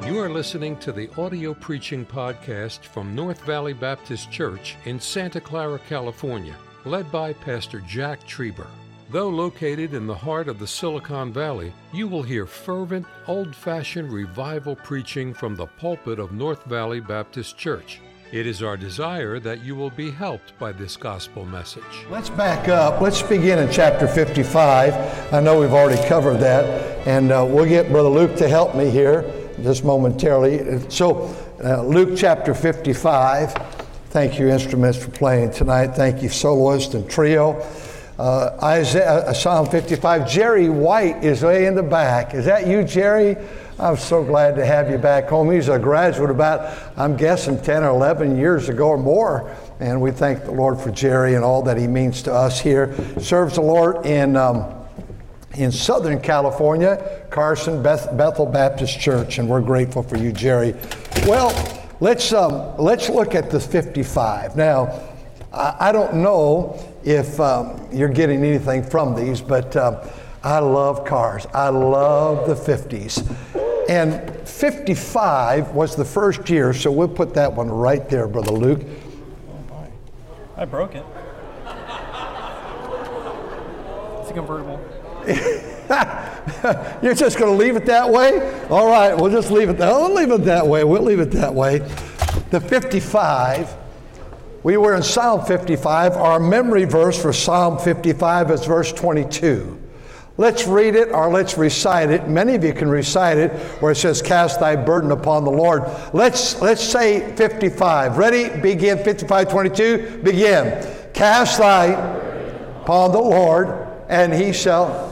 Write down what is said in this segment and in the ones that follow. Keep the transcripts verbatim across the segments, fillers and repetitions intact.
You are listening to the audio preaching podcast from North Valley Baptist Church in Santa Clara, California, led by Pastor Jack Trieber. Though located in the heart of the Silicon Valley, you will hear fervent, old-fashioned revival preaching from the pulpit of North Valley Baptist Church. It is our desire that you will be helped by this gospel message. Let's back up. Let's begin in chapter fifty-five. I know we've already covered that, and uh, we'll get Brother Luke to help me here just momentarily. So, uh, Luke chapter fifty-five. Thank you, instruments, for playing tonight. Thank you, soloist and trio. Uh, Isaiah, uh, Psalm fifty-five. Jerry White is way in the back. Is that you, Jerry? I'm so glad to have you back home. He's a graduate about, I'm guessing, ten or eleven years ago or more. And we thank the Lord for Jerry and all that he means to us here. Serves the Lord in um, in Southern California, Carson Beth- Bethel Baptist Church, and we're grateful for you, Jerry. Well, let's um, let's look at the fifty-five. Now, I, I don't know if um, you're getting anything from these, but uh, I love cars. I love the fifties. And fifty-five was the first year, so we'll put that one right there, Brother Luke. Oh my. I broke it. It's a convertible. You're just going to leave it that way? All right, we'll just leave it that We'll leave it that way. We'll leave it that way. The fifty-five, we were in Psalm fifty-five. Our memory verse for Psalm fifty-five is verse twenty-two. Let's read it or let's recite it. Many of you can recite it where it says, cast thy burden upon the Lord. Let's let's say fifty-five. Ready? Begin. fifty-five twenty-two. Begin. Cast thy upon the Lord, and he shall.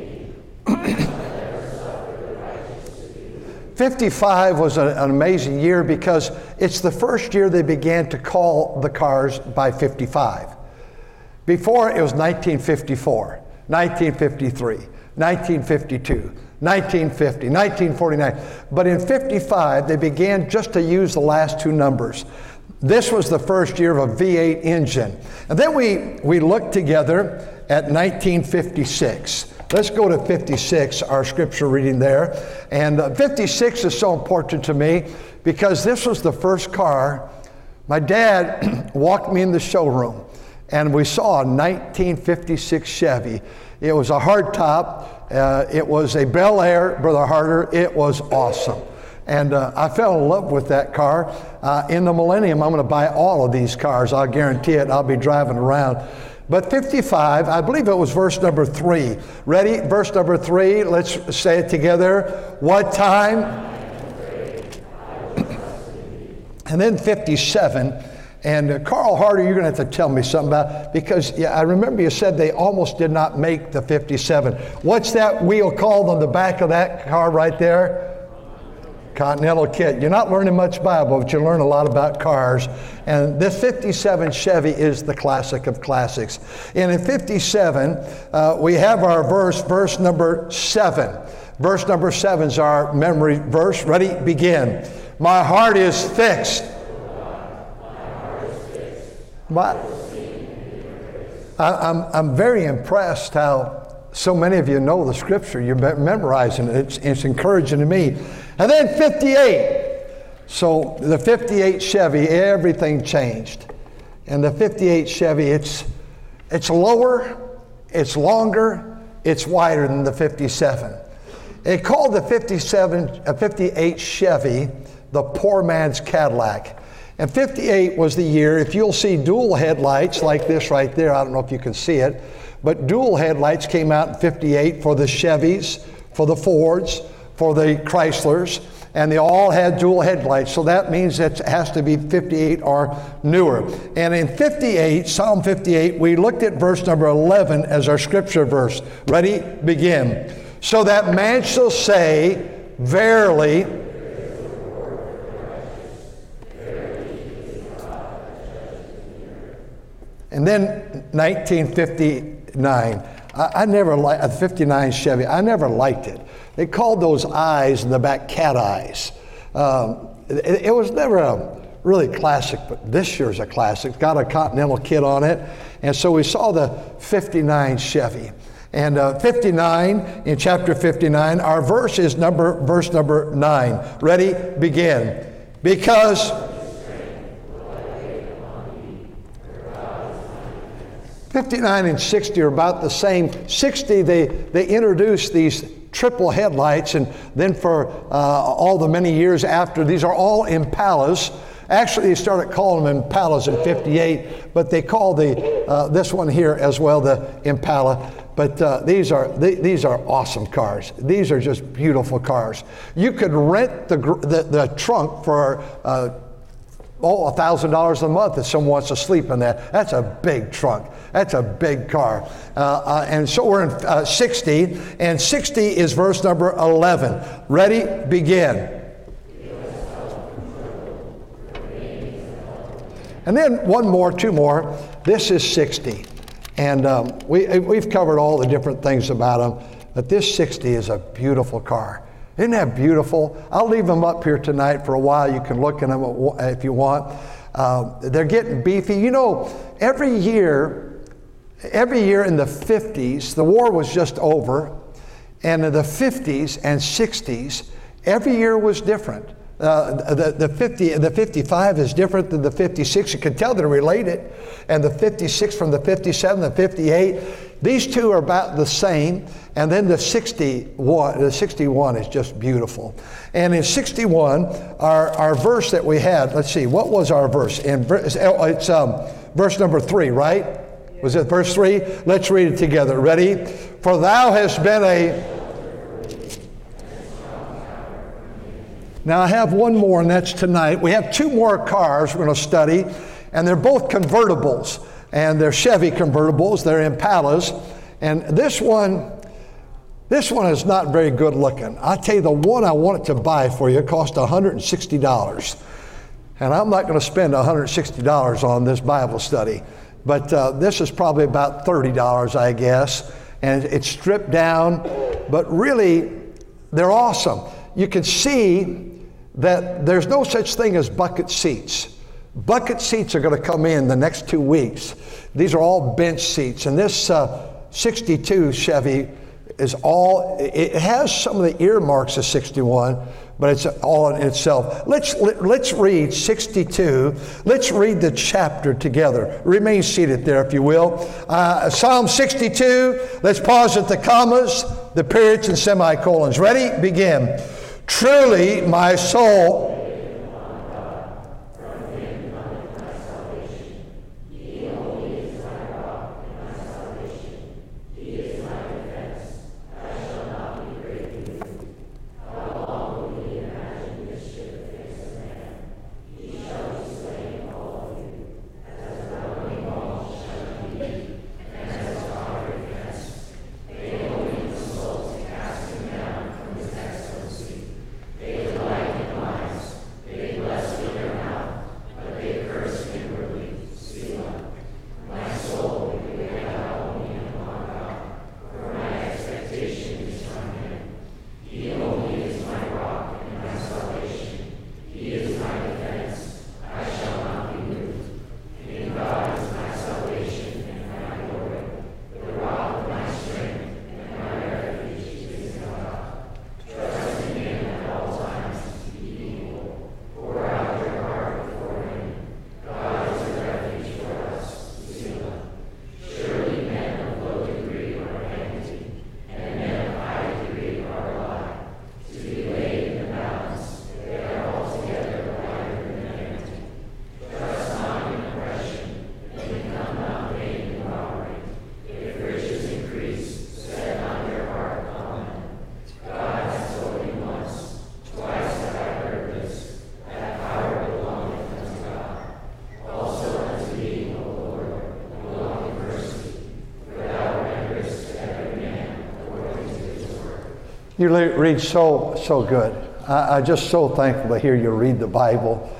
fifty-five was an, an amazing year because it's the first year they began to call the cars by fifty-five. Before it was nineteen fifty-four. nineteen fifty-three, nineteen fifty-two, nineteen fifty, nineteen forty-nine. But in fifty-five, they began just to use the last two numbers. This was the first year of a V eight engine. And then we, we looked together at nineteen fifty-six. Let's go to fifty-six, our scripture reading there. And uh, fifty-six is so important to me because this was the first car. My dad walked me in the showroom, and we saw a nineteen fifty-six Chevy. It was a hardtop. Uh, it was a Bel Air, Brother Harder. It was awesome. And uh, I fell in love with that car. Uh, in the millennium, I'm going to buy all of these cars. I'll guarantee it. I'll be driving around. But fifty-five, I believe it was verse number three. Ready? Verse number three. Let's say it together. What time? And then fifty-seven. And uh, Carl Harder, you're going to have to tell me something about it, because yeah, I remember you said they almost did not make the fifty-seven. What's that wheel called on the back of that car right there? Continental kit. You're not learning much Bible, but you learn a lot about cars. And this fifty-seven Chevy is the classic of classics. And in fifty-seven, uh, we have our verse, verse number seven. Verse number seven is our memory verse. Ready? Begin. My heart is fixed. My, I, I'm, I'm very impressed how so many of you know the scripture. You're memorizing it. It's, it's encouraging to me. And then fifty-eight. So the fifty-eight Chevy, everything changed. And the fifty-eight Chevy, it's, it's lower, it's longer, it's wider than the fifty-seven. They called the fifty-seven, uh, fifty-eight Chevy the poor man's Cadillac. And fifty-eight was the year, if you'll see dual headlights like this right there, I don't know if you can see it, but dual headlights came out in fifty-eight for the Chevys, for the Fords, for the Chryslers, and they all had dual headlights. So that means it has to be fifty-eight or newer. And in fifty-eight, Psalm fifty-eight, we looked at verse number eleven as our scripture verse. Ready? Begin. So that man shall say, verily, and then nineteen fifty-nine. I, I never liked a fifty-nine Chevy. I never liked it. They called those eyes in the back cat eyes. Um, it, it was never a really classic, but this year's a classic. It's got a Continental kit on it. And so we saw the fifty-nine Chevy. And uh, fifty-nine, in chapter fifty-nine, our verse is number, verse number nine. Ready? Begin. Because fifty-nine and sixty are about the same. sixty, they, they introduced these triple headlights, and then for uh, all the many years after, these are all Impalas. Actually, they started calling them Impalas in fifty-eight, but they call the uh, this one here as well the Impala. But uh, these are they, these are awesome cars. These are just beautiful cars. You could rent the the, the trunk for uh, oh a thousand dollars a month if someone wants to sleep in that. That's a big trunk. That's a big car. Uh, uh, and so we're in uh, sixty, and sixty is verse number eleven. Ready? Begin. And then one more, two more. This is sixty. And um, we, we've covered all the different things about them, but this sixty is a beautiful car. Isn't that beautiful? I'll leave them up here tonight for a while. You can look at them if you want. Uh, they're getting beefy. You know, every year, every year in the fifties, the war was just over, and in the fifties and sixties, every year was different. Uh, the, the fifty, the fifty-five is different than the fifty-six. You can tell they're related. And the fifty-six from the fifty-seven, the fifty-eight, these two are about the same. And then the sixty-one, the sixty-one is just beautiful. And in sixty-one, our, our verse that we had, let's see, what was our verse? In, it's um, verse number three, right? Was it verse three? Let's read it together. Ready? For thou hast been a... Now I have one more, and that's tonight. We have two more cars we're going to study, and they're both convertibles, and they're Chevy convertibles. They're Impalas, and this one, this one is not very good looking. I'll tell you, the one I wanted to buy for you cost one hundred sixty dollars, and I'm not going to spend one hundred sixty dollars on this Bible study, but uh, this is probably about thirty dollars, I guess, and it's stripped down, but really, they're awesome. You can see that there's no such thing as bucket seats. Bucket seats are going to come in the next two weeks. These are all bench seats, and this uh, sixty-two Chevy is all, it has some of the earmarks of sixty-one, but it's all in itself. Let's, let, let's read sixty-two. Let's read the chapter together. Remain seated there, if you will. Uh, Psalm sixty-two, let's pause at the commas, the periods, and semicolons. Ready? Begin. Truly, my soul... You read so, so good. I, I'm just so thankful to hear you read the Bible.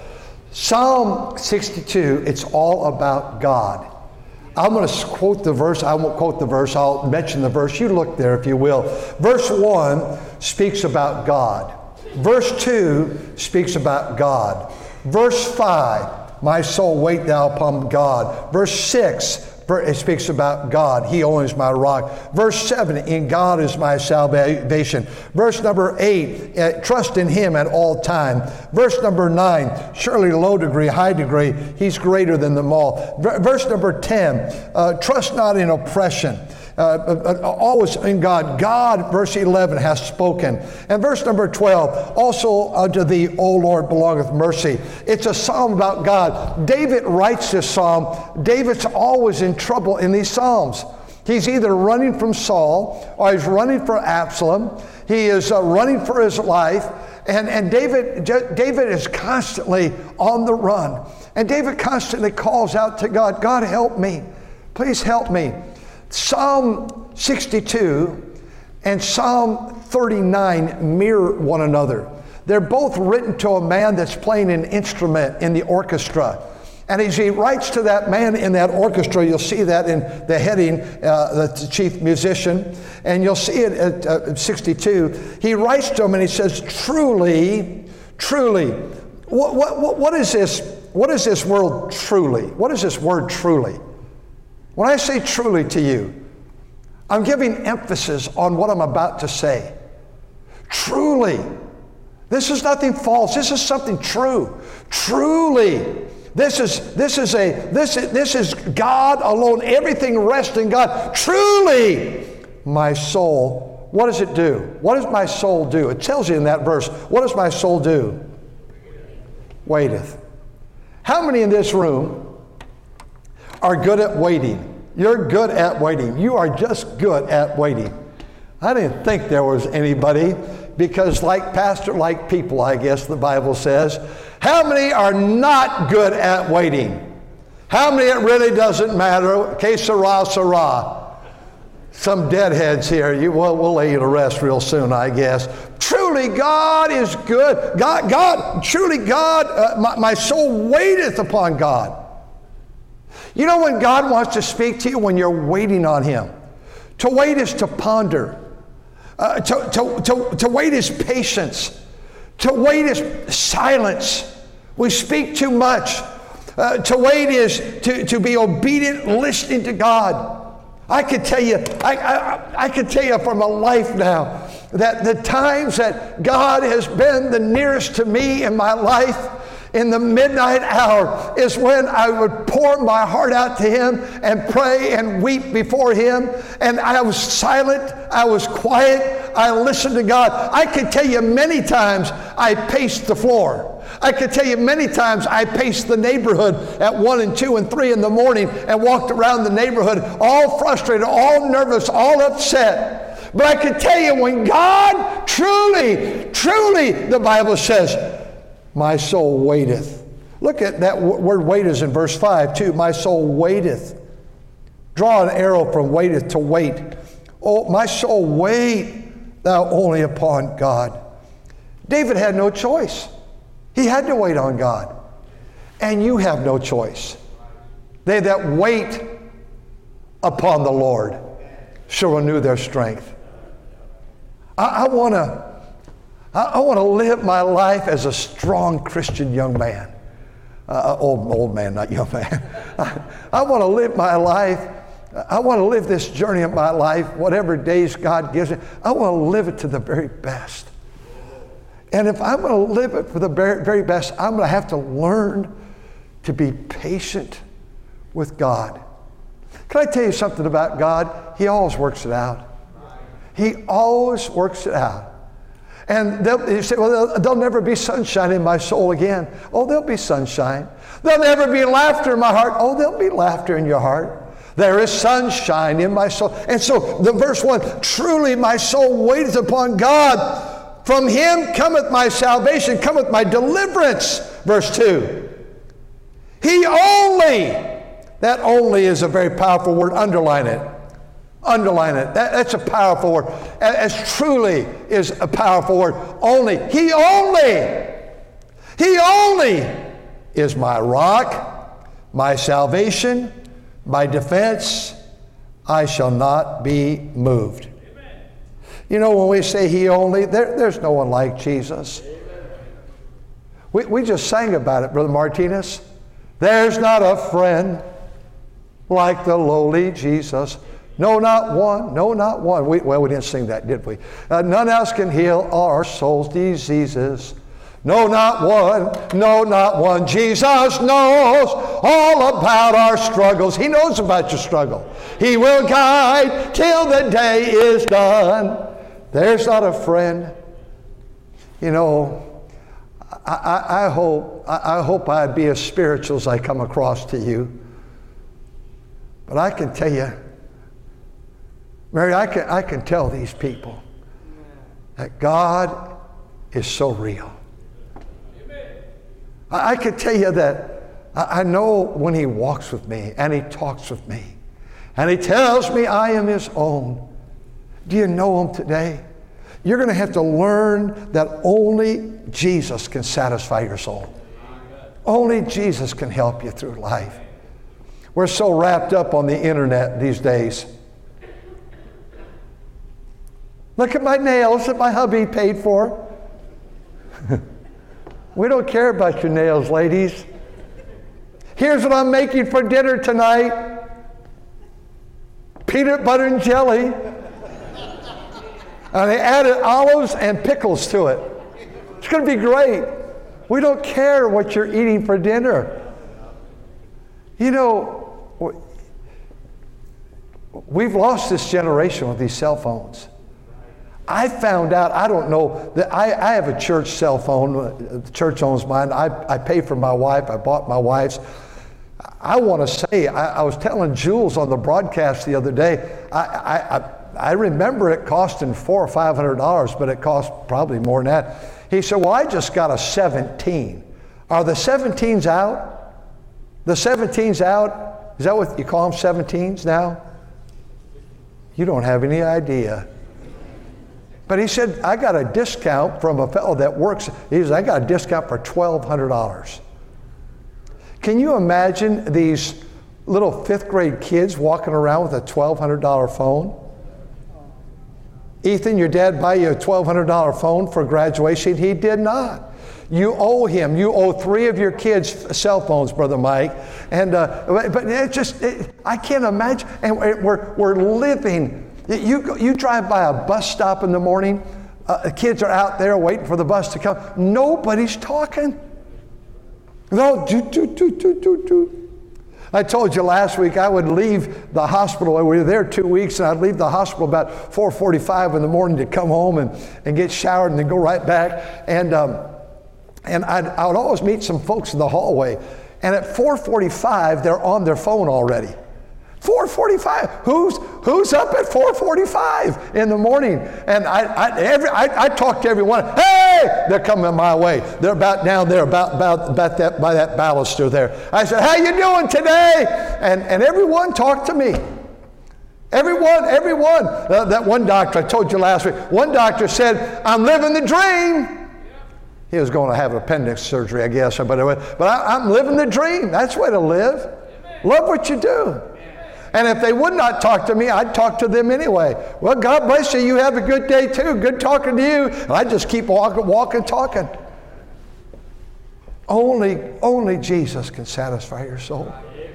Psalm sixty-two, it's all about God. I'm going to quote the verse. I won't quote the verse. I'll mention the verse. You look there if you will. Verse one speaks about God. Verse two speaks about God. Verse five, my soul, wait thou upon God. Verse six, It speaks about God. He only is my rock. Verse seven, in God is my salvation. Verse number eight, trust in Him at all time. Verse number nine, surely low degree, high degree, He's greater than them all. Verse number ten, uh, trust not in oppression. Uh, always in God. God, verse eleven, has spoken. And verse number twelve, also unto thee, O Lord, belongeth mercy. It's a psalm about God. David writes this psalm. David's always in trouble in these psalms. He's either running from Saul or he's running for Absalom. He is uh, running for his life. And, and David, David is constantly on the run. And David constantly calls out to God, God, help me. Please help me. Psalm sixty-two and Psalm thirty-nine mirror one another. They're both written to a man that's playing an instrument in the orchestra. And as he writes to that man in that orchestra, you'll see that in the heading, uh, the chief musician, and you'll see it at uh, sixty-two. He writes to him and he says, truly, truly. What, what, what is this? What is this word truly? What is this word truly? When I say truly to you, I'm giving emphasis on what I'm about to say. Truly. This is nothing false. This is something true. Truly. This is this is a this is, this is God alone. Everything rests in God. Truly, my soul. What does it do? What does my soul do? It tells you in that verse. What does my soul do? Waiteth. How many in this room are good at waiting? You're good at waiting. You are just good at waiting. I didn't think there was anybody, because like pastor, like people, I guess the Bible says. How many are not good at waiting? How many it really doesn't matter? Que sera, sera. Some deadheads here. You, well, we'll lay you to rest real soon, I guess. Truly, God is good. God, God, truly, God, uh, my, my soul waiteth upon God. You know when God wants to speak to you? When you're waiting on Him. To wait is to ponder. Uh, to, to, to, to wait is patience. To wait is silence. We speak too much. Uh, to wait is to, to be obedient, listening to God. I could tell you, I, I, I could tell you from a life now that the times that God has been the nearest to me in my life in the midnight hour is when I would pour my heart out to Him and pray and weep before Him. And I was silent. I was quiet. I listened to God. I could tell you many times I paced the floor. I could tell you many times I paced the neighborhood at one and two and three in the morning and walked around the neighborhood all frustrated, all nervous, all upset. But I could tell you when God truly, truly, the Bible says, my soul waiteth. Look at that word wait is in verse five too. My soul waiteth. Draw an arrow from waiteth to wait. Oh, my soul wait thou only upon God. David had no choice. He had to wait on God. And you have no choice. They that wait upon the Lord shall renew their strength. I, I want to I, I want to live my life as a strong Christian young man. Uh, old, old man, not young man. I, I want to live my life. I want to live this journey of my life, whatever days God gives me. I want to live it to the very best. And if I'm going to live it for the very, very best, I'm going to have to learn to be patient with God. Can I tell you something about God? He always works it out. He always works it out. And you say, well, there'll, there'll never be sunshine in my soul again. Oh, there'll be sunshine. There'll never be laughter in my heart. Oh, there'll be laughter in your heart. There is sunshine in my soul. And so the verse one, truly my soul waiteth upon God. From Him cometh my salvation, cometh my deliverance. Verse two. He only, that only is a very powerful word. Underline it. Underline it. That, that's a powerful word. As truly is a powerful word. Only. He only. He only is my rock, my salvation, my defense. I shall not be moved. Amen. You know, when we say He only, there, there's no one like Jesus. We, we just sang about it, Brother Martinez. There's not a friend like the lowly Jesus. No, not one. No, not one. We, well, we didn't sing that, did we? Uh, none else can heal our soul's diseases. No, not one. No, not one. Jesus knows all about our struggles. He knows about your struggle. He will guide till the day is done. There's not a friend. You know, I, I, I hope I, I hope I'd be as spiritual as I come across to you. But I can tell you, Mary, I can I can tell these people that God is so real. I can tell you that I know when He walks with me and He talks with me and He tells me I am His own. Do you know Him today? You're going to have to learn that only Jesus can satisfy your soul. Only Jesus can help you through life. We're so wrapped up on the internet these days. Look at my nails that my hubby paid for. We don't care about your nails, ladies. Here's what I'm making for dinner tonight. Peanut butter and jelly. And they added olives and pickles to it. It's going to be great. We don't care what you're eating for dinner. You know, we've lost this generation with these cell phones. I found out, I don't know, that I, I have a church cell phone. The church owns mine. I, I pay for my wife. I bought my wife's. I want to say, I, I was telling Jules on the broadcast the other day, I, I, I, I remember it costing four or five hundred dollars, but it cost probably more than that. He said, well, I just got a seventeen. Are the seventeens out? The seventeens out? Is that what you call them, seventeens now? You don't have any idea. But he said, I got a discount from a fellow that works. He said, I got a discount for twelve hundred dollars. Can you imagine these little fifth grade kids walking around with a twelve hundred dollar phone? Ethan, your dad buy you a twelve hundred dollar phone for graduation? He did not. You owe him. You owe three of your kids cell phones, Brother Mike. And uh, but it just, it, I can't imagine. And we're we're living. You, you drive by a bus stop in the morning, uh, the kids are out there waiting for the bus to come. Nobody's talking. No, do, do, do, do, do, do. I told you last week I would leave the hospital. We were there two weeks, and I'd leave the hospital about four forty-five in the morning to come home and, and get showered and then go right back. And, um, and I'd, I would always meet some folks in the hallway. And at four forty-five, they're on their phone already. four forty-five. Who's who's up at four forty-five in the morning? And I I, every, I I talk to everyone. Hey, they're coming my way. They're about down there, about about about that by that baluster there. I said, how you doing today? And and everyone talked to me. Everyone, everyone. Uh, that one doctor I told you last week. One doctor said, I'm living the dream. He was going to have appendix surgery, I guess. But but I, I'm living the dream. That's the way to live. Love what you do. And if they would not talk to me, I'd talk to them anyway. Well, God bless you. You have a good day too. Good talking to you. And I just keep walking, walking, talking. Only, only Jesus can satisfy your soul.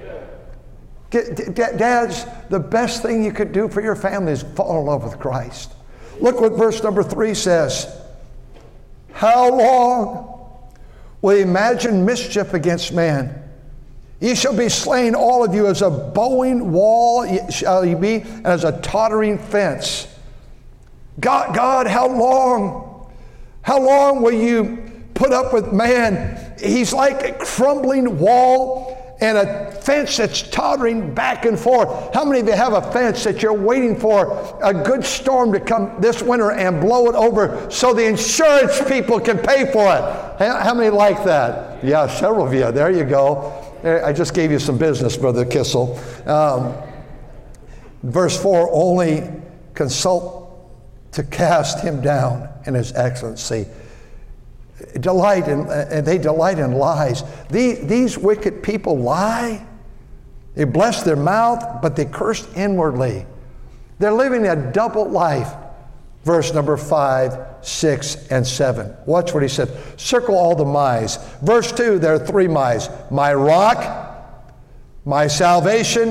Dads, the best thing you could do for your family is fall in love with Christ. Look what verse number three says. How long will you imagine mischief against man? Ye shall be slain, all of you, as a bowing wall shall ye be, and as a tottering fence. God, God, how long? How long will you put up with man? He's like a crumbling wall and a fence that's tottering back and forth. How many of you have a fence that you're waiting for a good storm to come this winter and blow it over so the insurance people can pay for it? How many like that? Yeah, several of you. There you go. I just gave you some business, Brother Kissel. Um, verse four, only consult to cast him down in his excellency. Delight in, and they delight in lies. These, these wicked people lie. They bless their mouth, but they curse inwardly. They're living a double life. Verse number five, six, and seven. Watch what he said. Circle all the my's. Verse two, there are three my's. My rock, my salvation,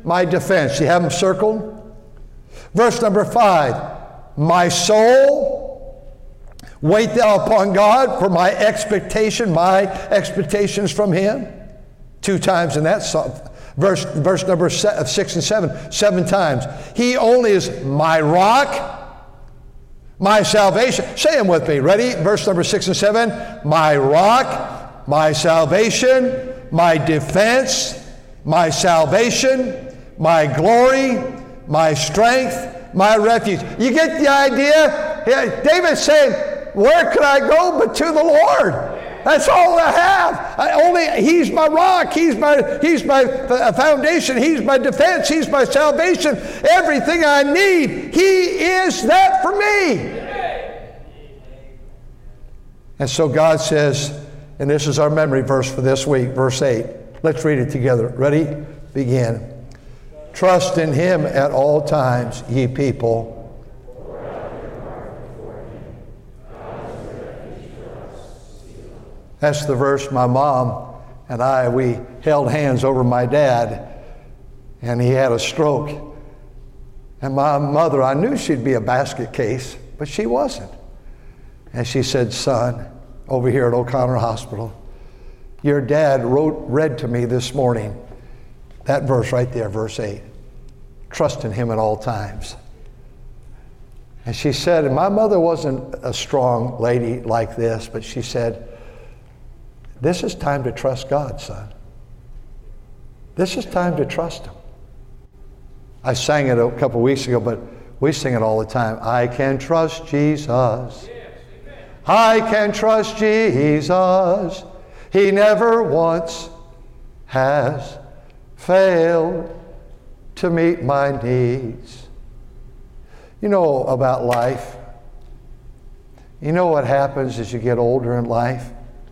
my defense. You have them circled? Verse number five, my soul, wait thou upon God, for my expectation, my expectations from Him. Two times in that song. Verse, verse number six and seven, seven times. He only is my rock, my salvation. Say them with me. Ready? Verse number six and seven. My rock, my salvation, my defense, my salvation, my glory, my strength, my refuge. You get the idea? Yeah, David's saying, where could I go but to the Lord? That's all I have. I only He's my rock. He's my He's my foundation. He's my defense. He's my salvation. Everything I need, He is that for me. And so God says, and this is our memory verse for this week, verse eight. Let's read it together. Ready? Begin. Trust in Him at all times, ye people. That's the verse my mom and I, we held hands over my dad, and he had a stroke. And my mother, I knew she'd be a basket case, but she wasn't. And she said, son, over here at O'Connor Hospital, your dad wrote, read to me this morning that verse right there, verse eight. Trust in Him at all times. And she said, and my mother wasn't a strong lady like this, but she said, this is time to trust God, son. This is time to trust Him. I sang it a couple weeks ago, but we sing it all the time. I can trust Jesus. I can trust Jesus. He never once has failed to meet my needs. You know about life. You know what happens as you get older in life?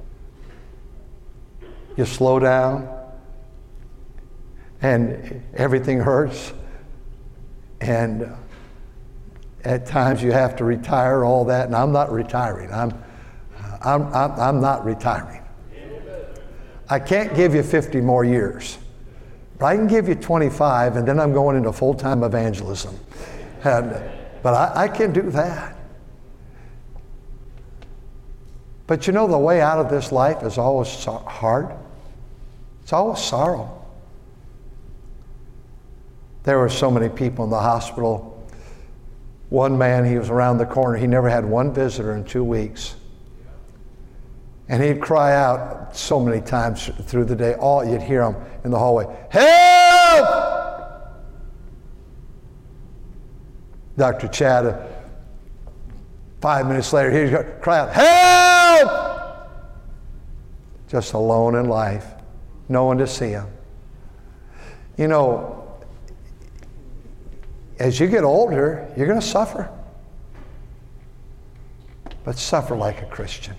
You slow down, and everything hurts, and at times you have to retire, all that. And I'm not retiring. I'm, I'm, I'm, I'm not retiring. I can't give you fifty more years, but I can give you twenty-five, and then I'm going into full-time evangelism. And, but I, I can do that. But you know, the way out of this life is always so hard. It's always sorrow. There were so many people in the hospital. One man, he was around the corner. He never had one visitor in two weeks. And he'd cry out so many times through the day. All you'd hear him in the hallway, help! Doctor Chad, five minutes later, he'd cry out, help! Just alone in life. No one to see him. You know, as you get older, you're going to suffer. But suffer like a Christian.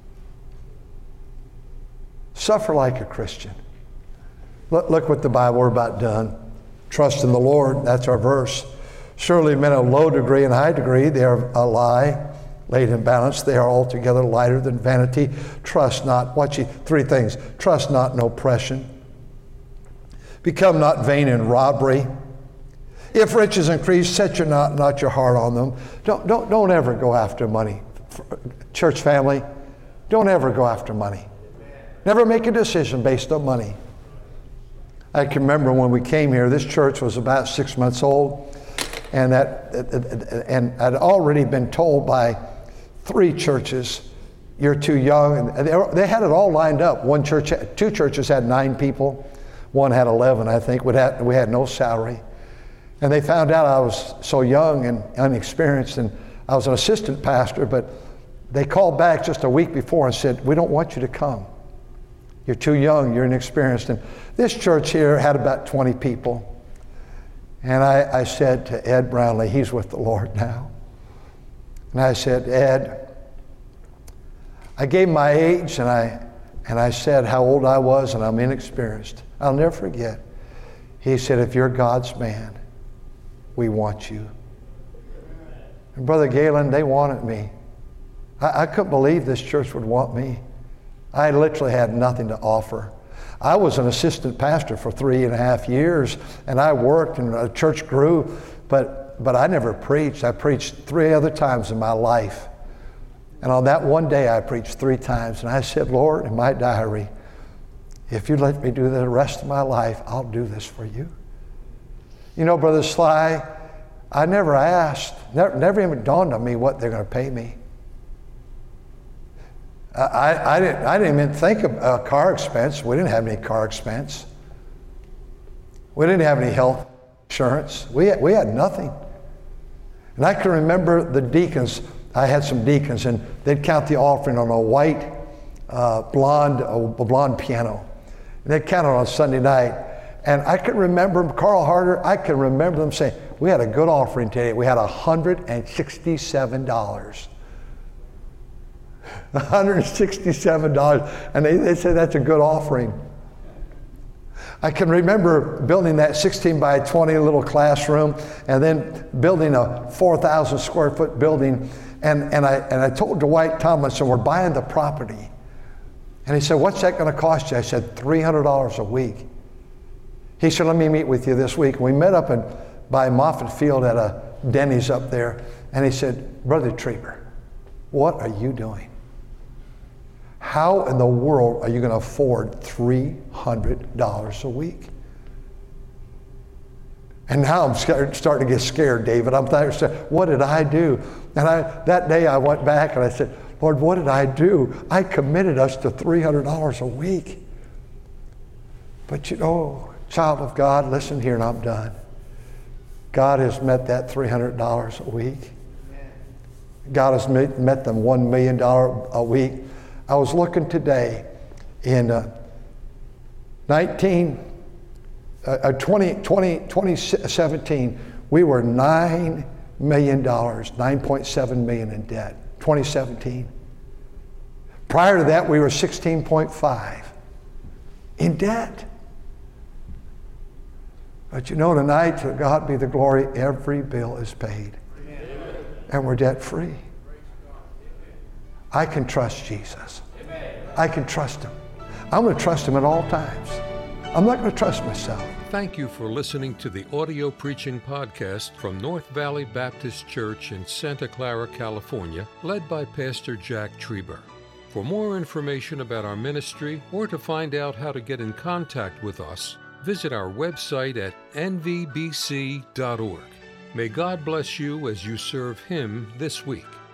Suffer like a Christian. Look, look what the Bible, we're about done. Trust in the Lord, that's our verse. Surely men of low degree and high degree, they are a lie. Laid in balance, they are altogether lighter than vanity. Trust not, watch ye, three things. Trust not in oppression. Become not vain in robbery. If riches increase, set your not, not your heart on them. Don't, don't, don't ever go after money. Church family, don't ever go after money. Never make a decision based on money. I can remember when we came here, this church was about six months old, and that, and I'd already been told by three churches, you're too young. And they had it all lined up. One church, two churches had nine people. One had eleven, I think. We had, we had no salary. And they found out I was so young and unexperienced, and I was an assistant pastor, but they called back just a week before and said, we don't want you to come. You're too young, you're inexperienced. And this church here had about twenty people. And I, I said to Ed Brownlee, he's with the Lord now. And I said, Ed, I gave my age, and I, and I said how old I was, and I'm inexperienced. I'll never forget. He said, if you're God's man, we want you. And Brother Galen, they wanted me. I, I couldn't believe this church would want me. I literally had nothing to offer. I was an assistant pastor for three and a half years, and I worked, and the church grew, but, but I never preached. I preached three other times in my life. And on that one day, I preached three times, and I said, Lord, in my diary, if you let me do the rest of my life, I'll do this for you. You know, Brother Sly, I never asked, never, never even dawned on me what they're going to pay me. I, I, didn't, I didn't even think of a car expense. We didn't have any car expense. We didn't have any health insurance. We had, we had nothing. And I can remember the deacons. I had some deacons, and they'd count the offering on a white uh, blonde, a blonde piano. And they'd count it on Sunday night. And I can remember Carl Harder, I can remember them saying, we had a good offering today. We had one hundred sixty-seven dollars. one hundred sixty-seven dollars. And they, they said that's a good offering. I can remember building that sixteen by twenty little classroom, and then building a four thousand square foot building. And, and, I, and I told Dwight Tomlinson, we're buying the property. And he said, what's that going to cost you? I said, three hundred dollars a week. He said, let me meet with you this week. We met up in, by Moffett Field at a Denny's up there. And he said, Brother Trieber, what are you doing? How in the world are you going to afford three hundred dollars a week? And now I'm scared, starting to get scared, David. I'm thinking, what did I do? And I, that day I went back and I said, Lord, what did I do? I committed us to three hundred dollars a week. But you know, child of God, listen here and I'm done. God has met that three hundred dollars a week. God has met them one million dollars a week. I was looking today in uh, nineteen, uh, twenty, twenty, twenty seventeen, we were nine million dollars, nine point seven million dollars in debt, twenty seventeen. Prior to that, we were sixteen point five in debt. But you know, tonight, to God be the glory, every bill is paid. Amen. And we're debt free. I can trust Jesus. Amen. I can trust Him. I'm going to trust Him at all times. I'm not going to trust myself. Thank you for listening to the audio preaching podcast from North Valley Baptist Church in Santa Clara, California, led by Pastor Jack Trieber. For more information about our ministry or to find out how to get in contact with us, visit our website at n v b c dot org. May God bless you as you serve Him this week.